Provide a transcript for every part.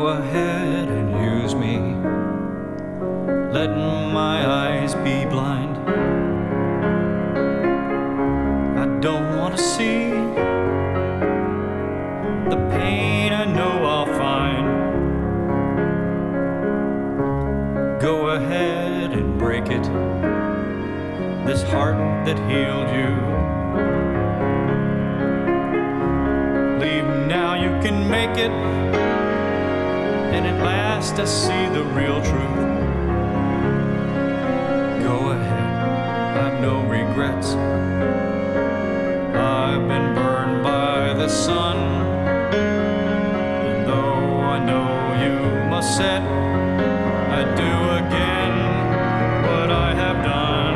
Go ahead and use me. Let my eyes be blind. I don't want to see the pain I know I'll find. Go ahead and break it, this heart that healed you. Leave now, you can make it, and at last I see the real truth. Go ahead, I've no regrets. I've been burned by the sun, and though I know you must set, I do again what I have done.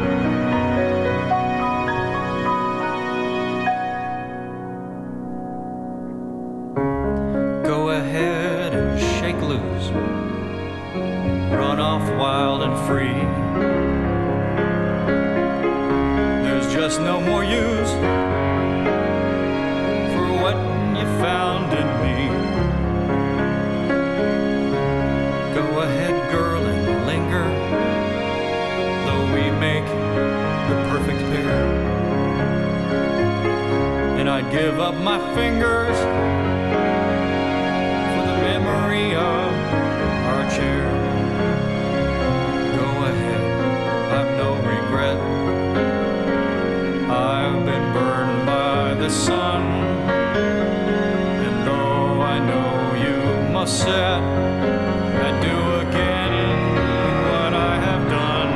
Go ahead and shake loose, run off wild and free. There's just no more use for what you found in me. Go ahead, girl, and linger, though we make the perfect pair. And I'd give up my fingers for the memory of our chair. Go ahead, I've no regret. I've been burned by the sun, and though I know you must set, I do again what I have done.